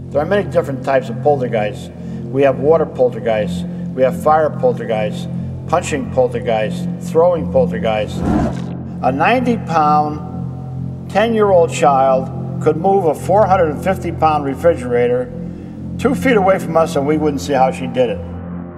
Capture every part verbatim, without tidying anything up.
There are many different types of poltergeists. We have water poltergeists, we have fire poltergeists, punching poltergeists, throwing poltergeists. A ninety pound, ten-year-old child could move a four hundred fifty pound refrigerator two feet away from us and we wouldn't see how she did it.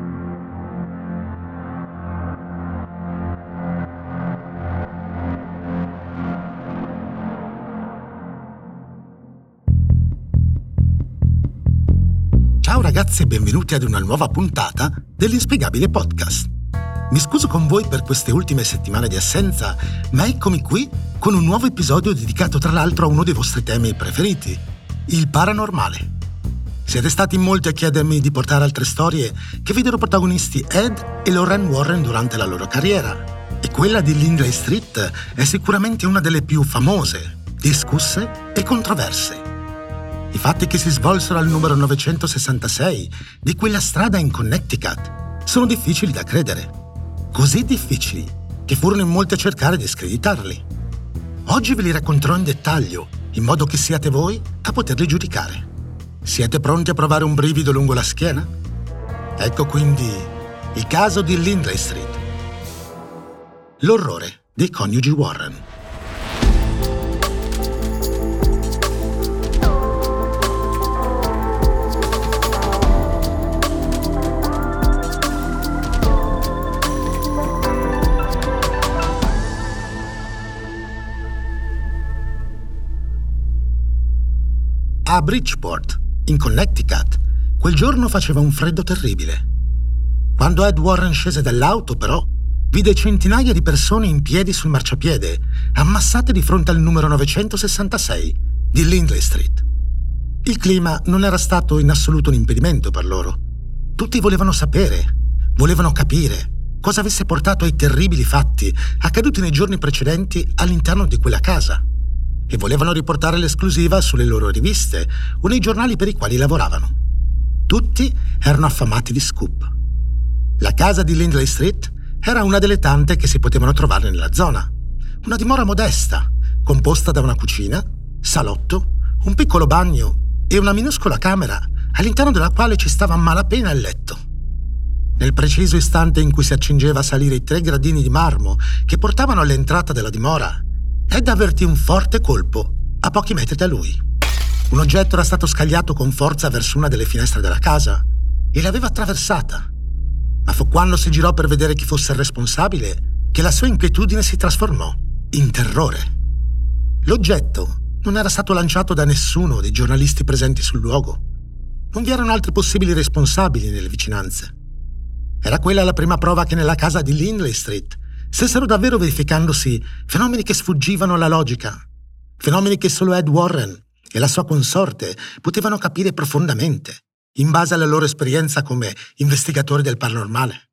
Ciao ragazzi e benvenuti ad una nuova puntata dell'Inspiegabile Podcast. Mi scuso con voi per queste ultime settimane di assenza, ma eccomi qui con un nuovo episodio dedicato tra l'altro a uno dei vostri temi preferiti, il paranormale. Siete stati in molti a chiedermi di portare altre storie che videro protagonisti Ed e Lorraine Warren durante la loro carriera, e quella di Lindley Street è sicuramente una delle più famose, discusse e controverse. I fatti che si svolsero al numero novecentosessantasei di quella strada in Connecticut sono difficili da credere, così difficili che furono in molti a cercare di screditarli. Oggi ve li racconterò in dettaglio, in modo che siate voi a poterli giudicare. Siete pronti a provare un brivido lungo la schiena? Ecco quindi il caso di Lindley Street. L'orrore dei coniugi Warren. A Bridgeport, in Connecticut, quel giorno faceva un freddo terribile. Quando Ed Warren scese dall'auto, però, vide centinaia di persone in piedi sul marciapiede, ammassate di fronte al numero novecentosessantasei di Lindley Street. Il clima non era stato in assoluto un impedimento per loro. Tutti volevano sapere, volevano capire cosa avesse portato ai terribili fatti accaduti nei giorni precedenti all'interno di quella casa, e volevano riportare l'esclusiva sulle loro riviste o nei giornali per i quali lavoravano. Tutti erano affamati di scoop. La casa di Lindley Street era una delle tante che si potevano trovare nella zona. Una dimora modesta, composta da una cucina, salotto, un piccolo bagno e una minuscola camera all'interno della quale ci stava a malapena il letto. Nel preciso istante in cui si accingeva a salire i tre gradini di marmo che portavano all'entrata della dimora, Ed avvertì un forte colpo a pochi metri da lui. Un oggetto era stato scagliato con forza verso una delle finestre della casa e l'aveva attraversata. Ma fu quando si girò per vedere chi fosse il responsabile che la sua inquietudine si trasformò in terrore. L'oggetto non era stato lanciato da nessuno dei giornalisti presenti sul luogo. Non vi erano altri possibili responsabili nelle vicinanze. Era quella la prima prova che nella casa di Lindley Street stessero davvero verificandosi fenomeni che sfuggivano alla logica, fenomeni che solo Ed Warren e la sua consorte potevano capire profondamente, in base alla loro esperienza come investigatori del paranormale.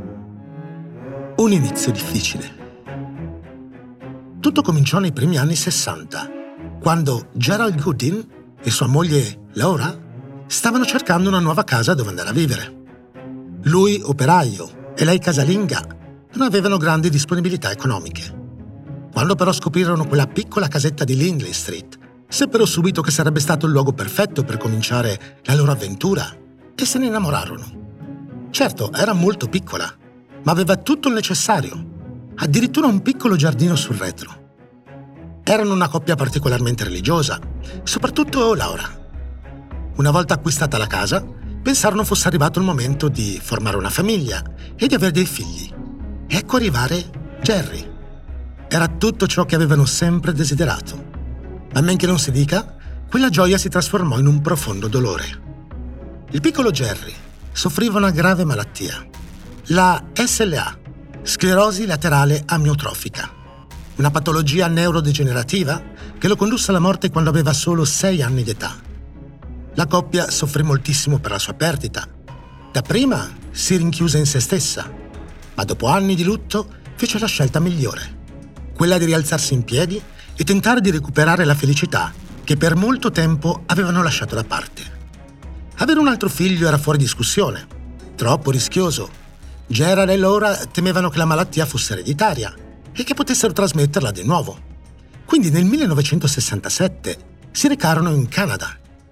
Un inizio difficile. Tutto cominciò nei primi anni sessanta, quando Gerald Goodin e sua moglie Laura stavano cercando una nuova casa dove andare a vivere. Lui operaio e lei casalinga non avevano grandi disponibilità economiche. Quando però scoprirono quella piccola casetta di Lindley Street, seppero subito che sarebbe stato il luogo perfetto per cominciare la loro avventura e se ne innamorarono. Certo, era molto piccola, ma aveva tutto il necessario, addirittura un piccolo giardino sul retro. Erano una coppia particolarmente religiosa, soprattutto Laura. Una volta acquistata la casa, pensarono fosse arrivato il momento di formare una famiglia e di avere dei figli. Ecco arrivare Jerry. Era tutto ciò che avevano sempre desiderato. Ma men che non si dica, quella gioia si trasformò in un profondo dolore. Il piccolo Jerry soffriva una grave malattia, la S L A, sclerosi laterale amiotrofica, una patologia neurodegenerativa che lo condusse alla morte quando aveva solo sei anni di età. La coppia soffrì moltissimo per la sua perdita. Dapprima si rinchiuse in se stessa, ma dopo anni di lutto fece la scelta migliore, quella di rialzarsi in piedi e tentare di recuperare la felicità che per molto tempo avevano lasciato da parte. Avere un altro figlio era fuori discussione, troppo rischioso. Gerald e Laura temevano che la malattia fosse ereditaria e che potessero trasmetterla di nuovo. Quindi nel millenovecentosessantasette si recarono in Canada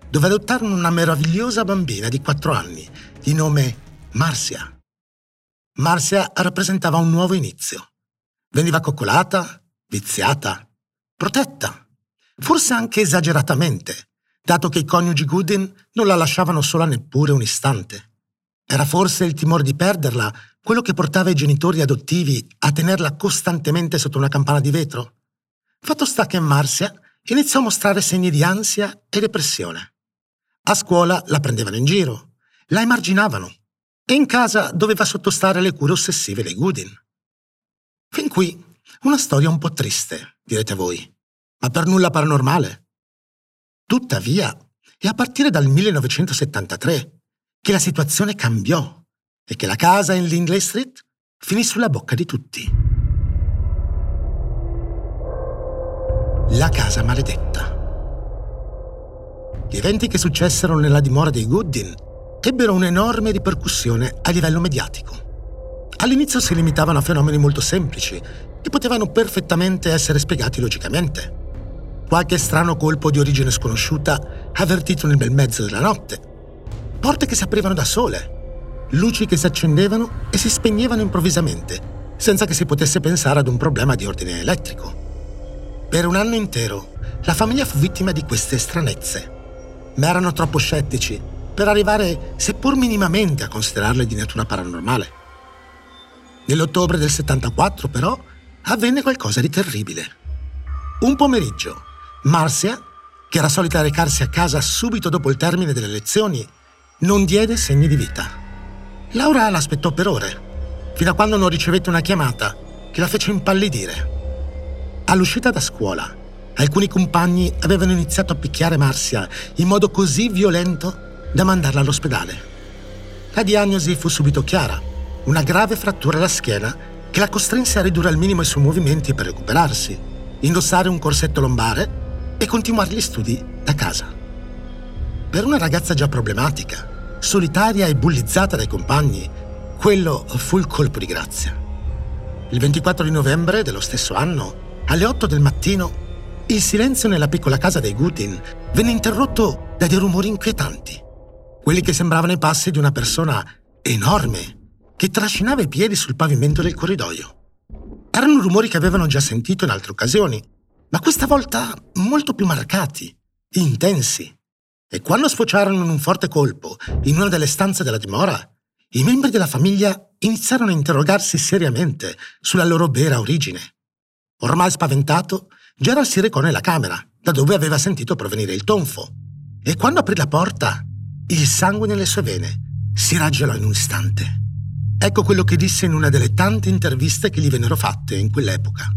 dove adottarono una meravigliosa bambina di quattro anni, di nome Marcia. Marcia rappresentava un nuovo inizio. Veniva coccolata, viziata, protetta, forse anche esageratamente, dato che i coniugi Goodin non la lasciavano sola neppure un istante. Era forse il timore di perderla quello che portava i genitori adottivi a tenerla costantemente sotto una campana di vetro? Fatto sta che Marcia iniziò a mostrare segni di ansia e depressione. A scuola la prendevano in giro, la emarginavano e in casa doveva sottostare alle cure ossessive dei Goodin. Fin qui una storia un po' triste, direte voi, ma per nulla paranormale. Tuttavia, è a partire dal millenovecentosettantatré che la situazione cambiò e che la casa in Lindley Street finì sulla bocca di tutti. La casa maledetta. Gli eventi che successero nella dimora dei Goodin ebbero un'enorme ripercussione a livello mediatico. All'inizio si limitavano a fenomeni molto semplici che potevano perfettamente essere spiegati logicamente. Qualche strano colpo di origine sconosciuta avvertito nel bel mezzo della notte, porte che si aprivano da sole, luci che si accendevano e si spegnevano improvvisamente, senza che si potesse pensare ad un problema di ordine elettrico. Per un anno intero la famiglia fu vittima di queste stranezze, ma erano troppo scettici per arrivare seppur minimamente a considerarle di natura paranormale. Nell'ottobre del settantaquattro, però, avvenne qualcosa di terribile. Un pomeriggio, Marcia, che era solita recarsi a casa subito dopo il termine delle lezioni, non diede segni di vita. Laura l'aspettò per ore, fino a quando non ricevette una chiamata che la fece impallidire. All'uscita da scuola, alcuni compagni avevano iniziato a picchiare Marcia in modo così violento da mandarla all'ospedale. La diagnosi fu subito chiara, una grave frattura alla schiena che la costrinse a ridurre al minimo i suoi movimenti per recuperarsi, indossare un corsetto lombare e continuare gli studi da casa. Per una ragazza già problematica, solitaria e bullizzata dai compagni, quello fu il colpo di grazia. Il ventiquattro di novembre dello stesso anno, alle otto del mattino, il silenzio nella piccola casa dei Goodin venne interrotto da dei rumori inquietanti, quelli che sembravano i passi di una persona enorme che trascinava i piedi sul pavimento del corridoio. Erano rumori che avevano già sentito in altre occasioni, ma questa volta molto più marcati, intensi. E quando sfociarono in un forte colpo in una delle stanze della dimora, i membri della famiglia iniziarono a interrogarsi seriamente sulla loro vera origine. Ormai spaventato, Gerald si recò nella camera, da dove aveva sentito provenire il tonfo, e quando aprì la porta, il sangue nelle sue vene si raggelò in un istante. Ecco quello che disse in una delle tante interviste che gli vennero fatte in quell'epoca.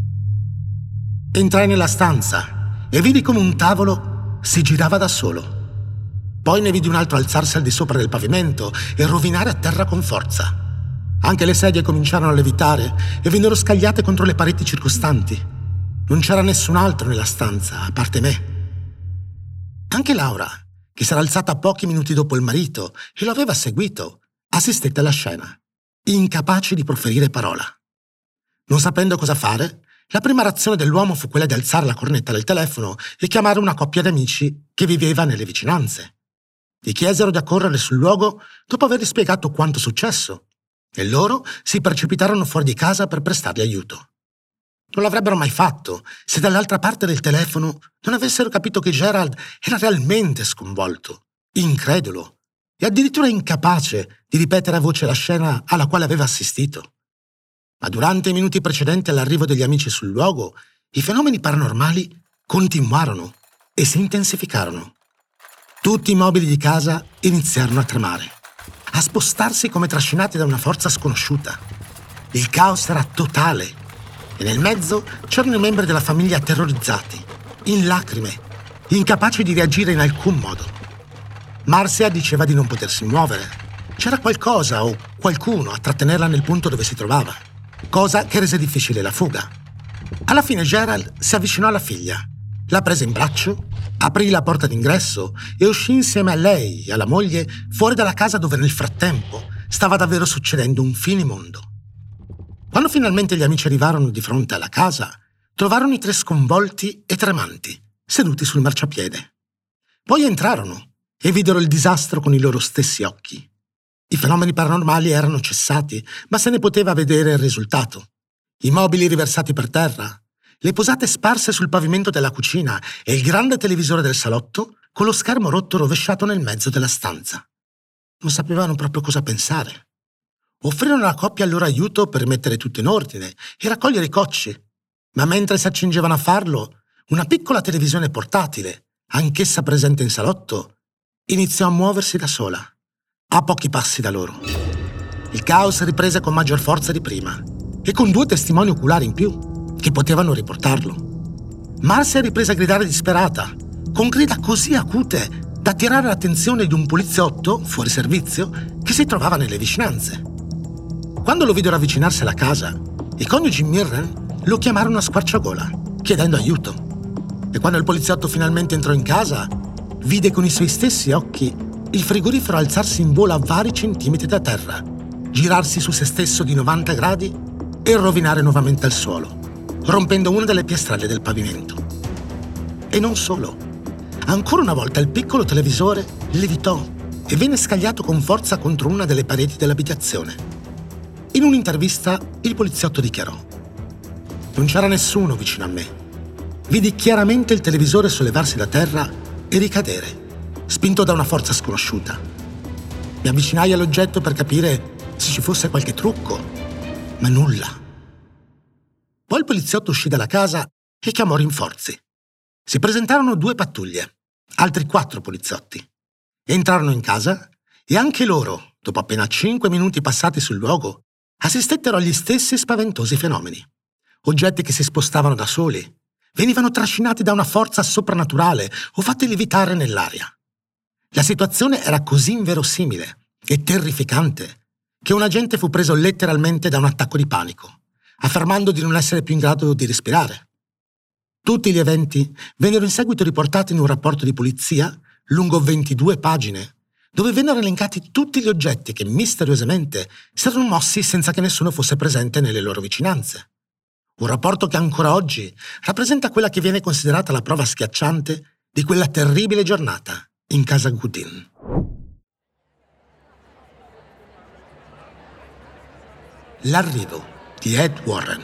Entrai nella stanza e vidi come un tavolo si girava da solo. Poi ne vidi un altro alzarsi al di sopra del pavimento e rovinare a terra con forza. Anche le sedie cominciarono a levitare e vennero scagliate contro le pareti circostanti. Non c'era nessun altro nella stanza, a parte me. Anche Laura, che s'era alzata pochi minuti dopo il marito e lo aveva seguito, assistette alla scena, incapace di proferire parola. Non sapendo cosa fare, la prima reazione dell'uomo fu quella di alzare la cornetta del telefono e chiamare una coppia di amici che viveva nelle vicinanze. Gli chiesero di accorrere sul luogo dopo avergli spiegato quanto successo, e loro si precipitarono fuori di casa per prestargli aiuto. Non l'avrebbero mai fatto se dall'altra parte del telefono non avessero capito che Gerald era realmente sconvolto, incredulo e addirittura incapace di ripetere a voce la scena alla quale aveva assistito. Ma durante i minuti precedenti all'arrivo degli amici sul luogo, i fenomeni paranormali continuarono e si intensificarono. Tutti i mobili di casa iniziarono a tremare, a spostarsi come trascinati da una forza sconosciuta. Il caos era totale e nel mezzo c'erano i membri della famiglia terrorizzati, in lacrime, incapaci di reagire in alcun modo. Marcia diceva di non potersi muovere. C'era qualcosa o qualcuno a trattenerla nel punto dove si trovava, cosa che rese difficile la fuga. Alla fine Gerald si avvicinò alla figlia, la prese in braccio, aprì la porta d'ingresso e uscì insieme a lei e alla moglie fuori dalla casa dove nel frattempo stava davvero succedendo un finimondo. Quando finalmente gli amici arrivarono di fronte alla casa, trovarono i tre sconvolti e tremanti, seduti sul marciapiede. Poi entrarono e videro il disastro con i loro stessi occhi. I fenomeni paranormali erano cessati, ma se ne poteva vedere il risultato. I mobili riversati per terra, le posate sparse sul pavimento della cucina e il grande televisore del salotto con lo schermo rotto rovesciato nel mezzo della stanza. Non sapevano proprio cosa pensare. Offrirono alla coppia il loro aiuto per mettere tutto in ordine e raccogliere i cocci, ma mentre si accingevano a farlo, una piccola televisione portatile, anch'essa presente in salotto, iniziò a muoversi da sola, a pochi passi da loro. Il caos riprese con maggior forza di prima e con due testimoni oculari in più che potevano riportarlo. Marcia riprese a gridare disperata, con grida così acute da attirare l'attenzione di un poliziotto fuori servizio che si trovava nelle vicinanze. Quando lo videro avvicinarsi alla casa, i coniugi Mirren lo chiamarono a squarciagola, chiedendo aiuto. E quando il poliziotto finalmente entrò in casa, vide con i suoi stessi occhi il frigorifero alzarsi in volo a vari centimetri da terra, girarsi su se stesso di novanta gradi e rovinare nuovamente il suolo, rompendo una delle piastrelle del pavimento. E non solo. Ancora una volta il piccolo televisore levitò e venne scagliato con forza contro una delle pareti dell'abitazione. In un'intervista il poliziotto dichiarò: «Non c'era nessuno vicino a me. Vidi chiaramente il televisore sollevarsi da terra e ricadere, spinto da una forza sconosciuta. Mi avvicinai all'oggetto per capire se ci fosse qualche trucco, ma nulla». Poi il poliziotto uscì dalla casa e chiamò rinforzi. Si presentarono due pattuglie, altri quattro poliziotti. Entrarono in casa e anche loro, dopo appena cinque minuti passati sul luogo, assistettero agli stessi spaventosi fenomeni. Oggetti che si spostavano da soli, venivano trascinati da una forza soprannaturale o fatti lievitare nell'aria. La situazione era così inverosimile e terrificante che un agente fu preso letteralmente da un attacco di panico, affermando di non essere più in grado di respirare. Tutti gli eventi vennero in seguito riportati in un rapporto di polizia lungo ventidue pagine, dove vennero elencati tutti gli oggetti che misteriosamente si erano mossi senza che nessuno fosse presente nelle loro vicinanze. Un rapporto che ancora oggi rappresenta quella che viene considerata la prova schiacciante di quella terribile giornata in casa Goodin. L'arrivo di Ed Warren.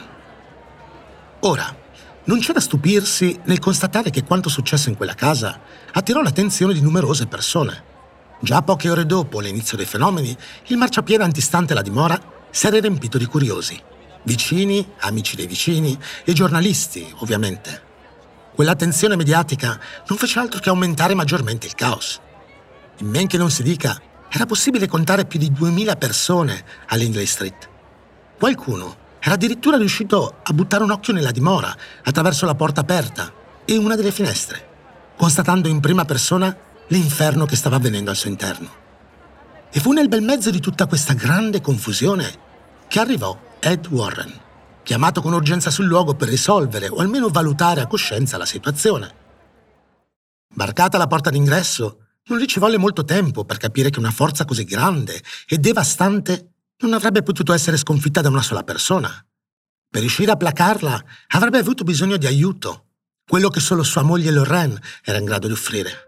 Ora, non c'è da stupirsi nel constatare che quanto successo in quella casa attirò l'attenzione di numerose persone. Già poche ore dopo l'inizio dei fenomeni, il marciapiede antistante la dimora si era riempito di curiosi. Vicini, amici dei vicini e giornalisti, ovviamente. Quell'attenzione mediatica non fece altro che aumentare maggiormente il caos. In men che non si dica, era possibile contare più di duemila persone all'Hindley Street. Qualcuno era addirittura riuscito a buttare un occhio nella dimora attraverso la porta aperta e una delle finestre, constatando in prima persona l'inferno che stava avvenendo al suo interno. E fu nel bel mezzo di tutta questa grande confusione che arrivò Ed Warren, chiamato con urgenza sul luogo per risolvere o almeno valutare a coscienza la situazione. Varcata la porta d'ingresso, non gli ci volle molto tempo per capire che una forza così grande e devastante non avrebbe potuto essere sconfitta da una sola persona. Per riuscire a placarla avrebbe avuto bisogno di aiuto, quello che solo sua moglie Lorraine era in grado di offrire.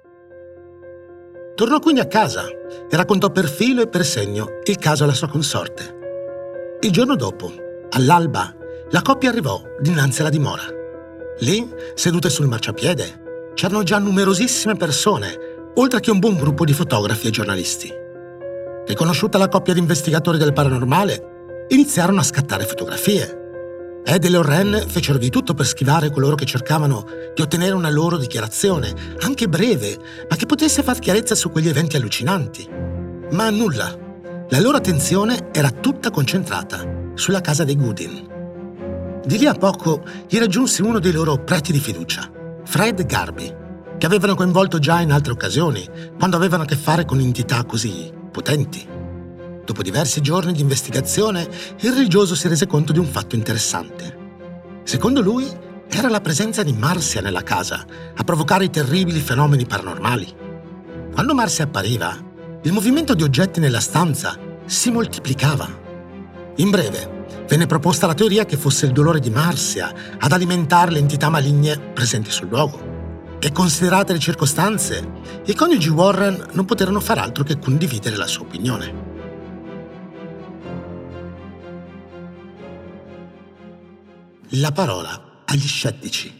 Tornò quindi a casa e raccontò per filo e per segno il caso alla sua consorte. Il giorno dopo, all'alba, la coppia arrivò dinanzi alla dimora. Lì, sedute sul marciapiede, c'erano già numerosissime persone, oltre che un buon gruppo di fotografi e giornalisti. Riconosciuta la coppia di investigatori del paranormale, iniziarono a scattare fotografie. Ed e Lorraine fecero di tutto per schivare coloro che cercavano di ottenere una loro dichiarazione, anche breve, ma che potesse far chiarezza su quegli eventi allucinanti. Ma nulla. La loro attenzione era tutta concentrata sulla casa dei Goodin. Di lì a poco gli raggiunse uno dei loro preti di fiducia, Fred Garby, che avevano coinvolto già in altre occasioni, quando avevano a che fare con entità così potenti. Dopo diversi giorni di investigazione, il religioso si rese conto di un fatto interessante. Secondo lui, era la presenza di Marcia nella casa a provocare i terribili fenomeni paranormali. Quando Marcia appariva, il movimento di oggetti nella stanza si moltiplicava. In breve, venne proposta la teoria che fosse il dolore di Marcia ad alimentare le entità maligne presenti sul luogo. E considerate le circostanze, i coniugi Warren non poterono far altro che condividere la sua opinione. La parola agli scettici.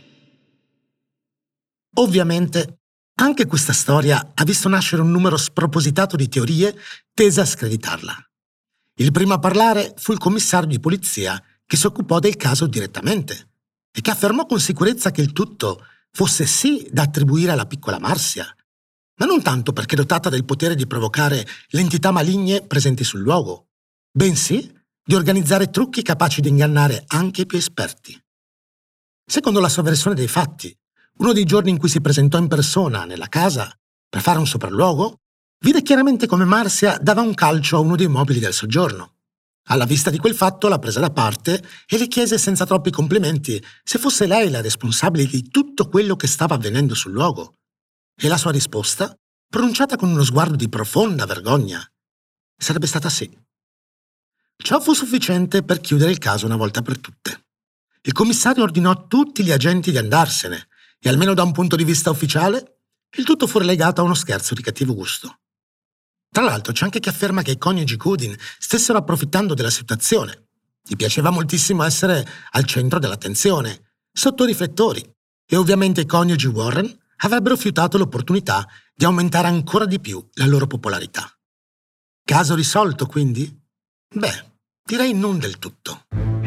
Ovviamente, anche questa storia ha visto nascere un numero spropositato di teorie tese a screditarla. Il primo a parlare fu il commissario di polizia che si occupò del caso direttamente e che affermò con sicurezza che il tutto fosse sì da attribuire alla piccola Marcia, ma non tanto perché dotata del potere di provocare le entità maligne presenti sul luogo, bensì di organizzare trucchi capaci di ingannare anche i più esperti. Secondo la sua versione dei fatti, uno dei giorni in cui si presentò in persona nella casa per fare un sopralluogo, vide chiaramente come Marcia dava un calcio a uno dei mobili del soggiorno. Alla vista di quel fatto la prese da parte e le chiese senza troppi complimenti se fosse lei la responsabile di tutto quello che stava avvenendo sul luogo. E la sua risposta, pronunciata con uno sguardo di profonda vergogna, sarebbe stata sì. Ciò fu sufficiente per chiudere il caso una volta per tutte. Il commissario ordinò a tutti gli agenti di andarsene e, almeno da un punto di vista ufficiale, il tutto fu relegato a uno scherzo di cattivo gusto. Tra l'altro c'è anche chi afferma che i coniugi Goodin stessero approfittando della situazione. Gli piaceva moltissimo essere al centro dell'attenzione, sotto i riflettori, e ovviamente i coniugi Warren avrebbero fiutato l'opportunità di aumentare ancora di più la loro popolarità. Caso risolto, quindi? Beh, direi non del tutto.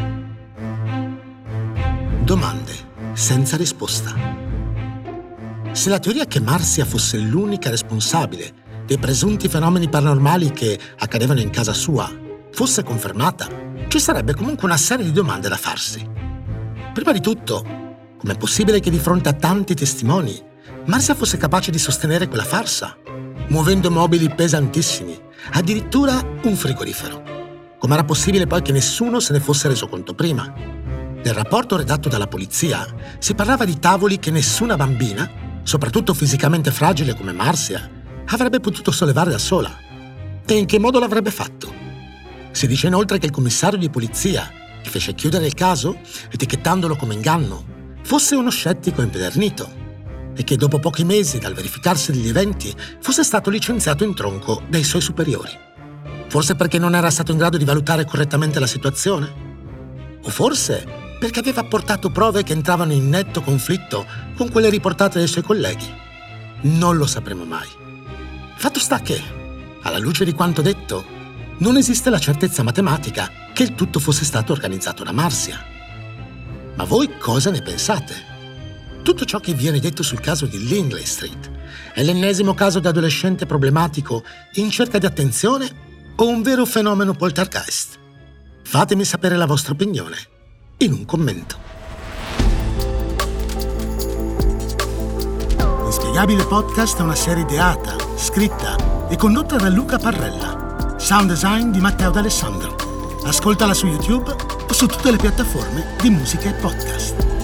Domande senza risposta. Se la teoria che Marcia fosse l'unica responsabile dei presunti fenomeni paranormali che accadevano in casa sua fosse confermata, ci sarebbe comunque una serie di domande da farsi. Prima di tutto, com'è possibile che di fronte a tanti testimoni Marcia fosse capace di sostenere quella farsa, muovendo mobili pesantissimi, addirittura un frigorifero? Com'era possibile poi che nessuno se ne fosse reso conto prima? Nel rapporto redatto dalla polizia si parlava di tavoli che nessuna bambina, soprattutto fisicamente fragile come Marcia, avrebbe potuto sollevare da sola. E in che modo l'avrebbe fatto? Si dice inoltre che il commissario di polizia, che fece chiudere il caso, etichettandolo come inganno, fosse uno scettico impedernito e che dopo pochi mesi dal verificarsi degli eventi fosse stato licenziato in tronco dai suoi superiori. Forse perché non era stato in grado di valutare correttamente la situazione? O forse perché aveva apportato prove che entravano in netto conflitto con quelle riportate dai suoi colleghi? Non lo sapremo mai. Fatto sta che, alla luce di quanto detto, non esiste la certezza matematica che il tutto fosse stato organizzato da Marcia. Ma voi cosa ne pensate? Tutto ciò che viene detto sul caso di Lingley Street è l'ennesimo caso di adolescente problematico in cerca di attenzione o un vero fenomeno poltergeist? Fatemi sapere la vostra opinione in un commento. Inspiegabile Podcast è una serie ideata, scritta e condotta da Luca Parrella. Sound design di Matteo D'Alessandro. Ascoltala su YouTube o su tutte le piattaforme di musica e podcast.